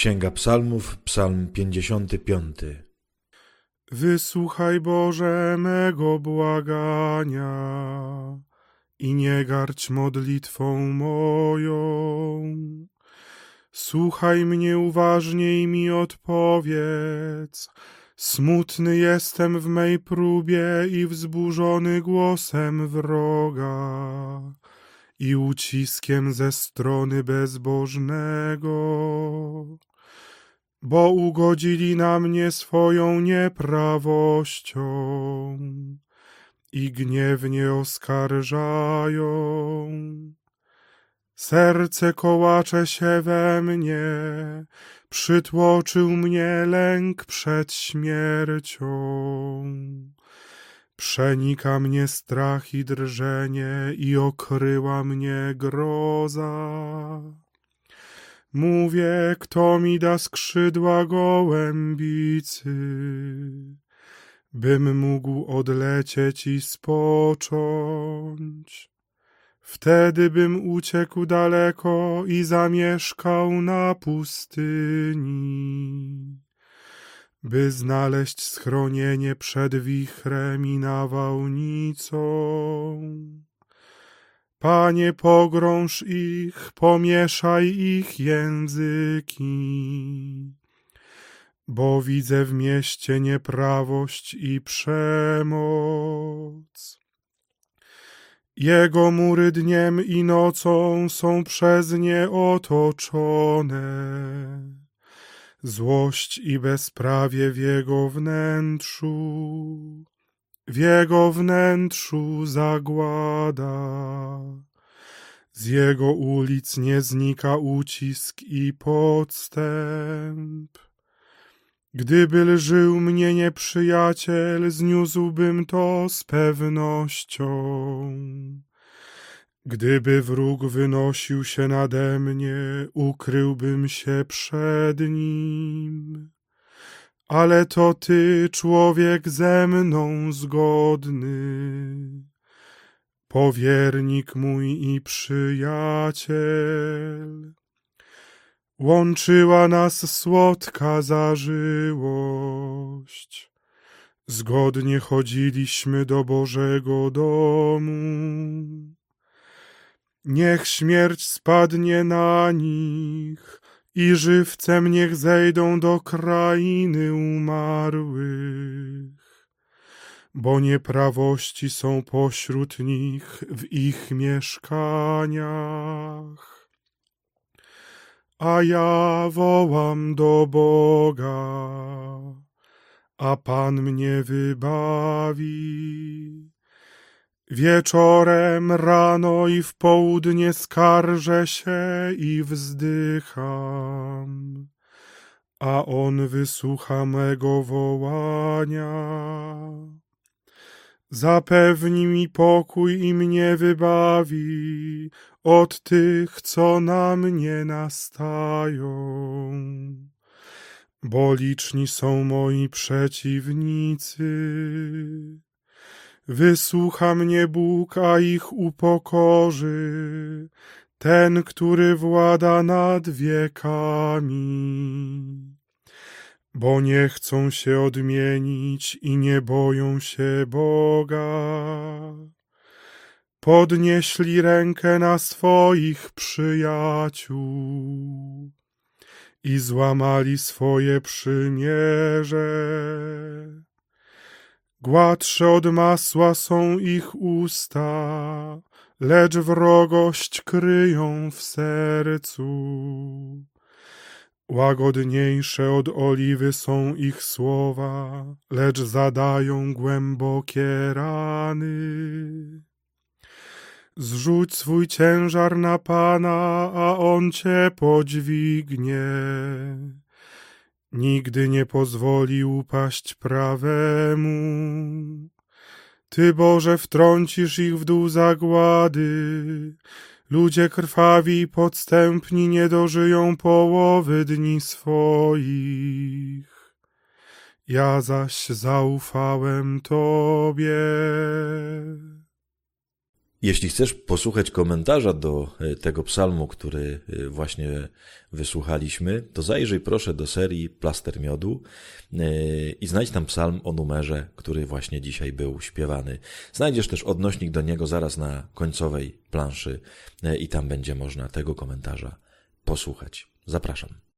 Księga Psalmów, Psalm 55. Wysłuchaj, Boże, mego błagania i nie gardź modlitwą moją. Słuchaj mnie uważnie i mi odpowiedz. Smutny jestem w mej próbie i wzburzony głosem wroga i uciskiem ze strony bezbożnego, bo ugodzili na mnie swoją nieprawością i gniewnie oskarżają. Serce kołacze się we mnie, przytłoczył mnie lęk przed śmiercią. Przenika mnie strach i drżenie i okryła mnie groza. Mówię, kto mi da skrzydła gołębicy, bym mógł odlecieć i spocząć. Wtedy bym uciekł daleko i zamieszkał na pustyni, by znaleźć schronienie przed wichrem i nawałnicą. Panie, pogrąż ich, pomieszaj ich języki, bo widzę w mieście nieprawość i przemoc. Jego mury dniem i nocą są przez nie otoczone. Złość i bezprawie w jego wnętrzu zagłada. Z jego ulic nie znika ucisk i podstęp. Gdyby lżył mnie nieprzyjaciel, zniósłbym to z pewnością. Gdyby wróg wynosił się nade mnie, ukryłbym się przed nim. Ale to Ty, człowiek ze mną zgodny, powiernik mój i przyjaciel. Łączyła nas słodka zażyłość. Zgodnie chodziliśmy do Bożego domu. Niech śmierć spadnie na nich i żywcem niech zejdą do krainy umarłych, bo nieprawości są pośród nich w ich mieszkaniach. A ja wołam do Boga, a Pan mnie wybawi. Wieczorem, rano i w południe skarżę się i wzdycham, a On wysłucha mego wołania. Zapewni mi pokój i mnie wybawi od tych, co na mnie nastają. Bo liczni są moi przeciwnicy. Wysłucha mnie Bóg, a ich upokorzy, ten, który włada nad wiekami. Bo nie chcą się odmienić i nie boją się Boga. Podnieśli rękę na swoich przyjaciół i złamali swoje przymierze. Gładsze od masła są ich usta, lecz wrogość kryją w sercu. Łagodniejsze od oliwy są ich słowa, lecz zadają głębokie rany. Zrzuć swój ciężar na Pana, a On cię podźwignie. Nigdy nie pozwoli upaść prawemu. Ty, Boże, wtrącisz ich w dół zagłady. Ludzie krwawi i podstępni nie dożyją połowy dni swoich. Ja zaś zaufałem Tobie. Jeśli chcesz posłuchać komentarza do tego psalmu, który właśnie wysłuchaliśmy, to zajrzyj proszę do serii Plaster Miodu i znajdź tam psalm o numerze, który właśnie dzisiaj był śpiewany. Znajdziesz też odnośnik do niego zaraz na końcowej planszy i tam będzie można tego komentarza posłuchać. Zapraszam.